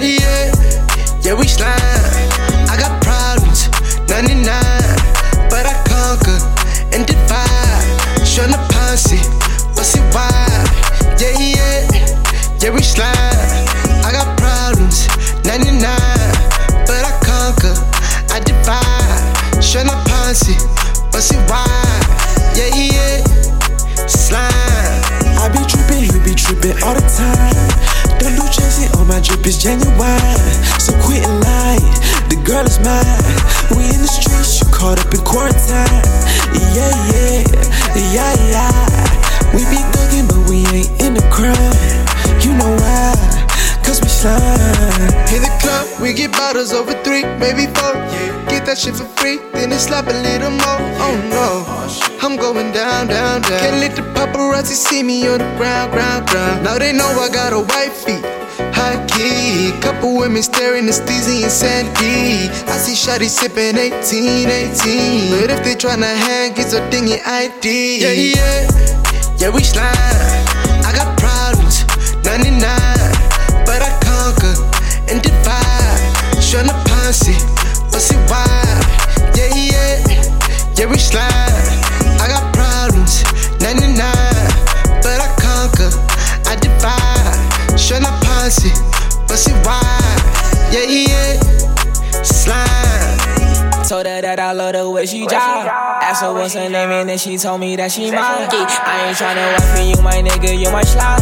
yeah, yeah, we slime. I got problems, 99, but I conquer and divide. Showna Ponce, bust it wide. Yeah, yeah, yeah, we slime. I got problems, 99, but I conquer, I divide. Showna Ponce, bust it wide. Yeah, yeah, slime. I be trippin', he be trippin' all the time. The loot chasing on my drip is genuine. So quit and lie, the girl is mine. We in the streets, you caught up in quarantine. Yeah, yeah, yeah, yeah. We be thuggin', but we ain't in the crime. You know why? Cause we slime. In the club, we get bottles over 3, maybe 4. Get that shit for free, then it slap a little more. Oh no, I'm going down, down, down. Can't let the paparazzi see me on the ground, ground, ground. Now they know I got a wifey, high key. Couple women staring at Steezy and Sandy. I see shawty sippin' 18, 18. But if they tryna hang, get your thing in ID. Yeah, yeah, yeah, we slime. I got problems, 99, but I conquer and divide. Showna Ponce, bust it wide. Yeah, yeah, yeah, we slime. I got problems, 99, but I conquer, I divide. Showna Ponce, bust it wide. Yeah, yeah, slime. Told her that I love the way she drive. Asked her what's her name and then she told me that she mine. I ain't tryna wife for you, my nigga, you my slime.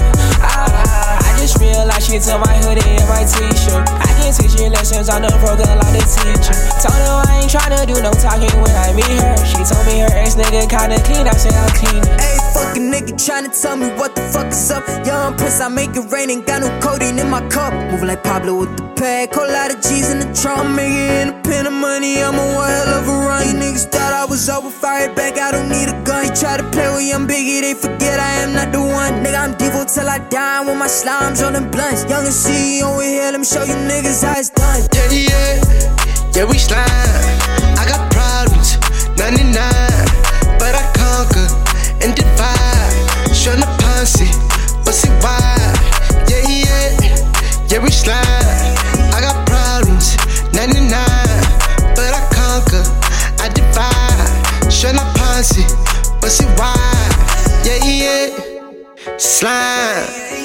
I just realized she took my hoodie and my t-shirt. I can teach you lessons on the program like the teacher. Told her I ain't tryna do no talking when I meet her. She told me her ex nigga kinda clean, I said I'm clean. Ayy, fucking nigga tryna tell me what the fuck is up. Young Prince, I make it rain, ain't got no codeine in my cup. Moving like Pablo with the pack, whole lot of G's in the trunk. I'm making independent money, I'm a one hell of a run. You niggas thought I was over, fired back, I don't need a gun. You try to play with young Biggie, they forget I am not the one. Nigga, I'm Devo till I die with my slimes on them blunts. Young and CEO over here, let me show you niggas how it's done. Yeah, yeah, yeah, we slime. I got problems, 99, but I conquer and divide. Showna Ponce, bust it wide. Yeah, yeah, yeah, we slime. I got problems, 99, but I conquer, I divide. Showna Ponce, bust it wide. Yeah, yeah, slime.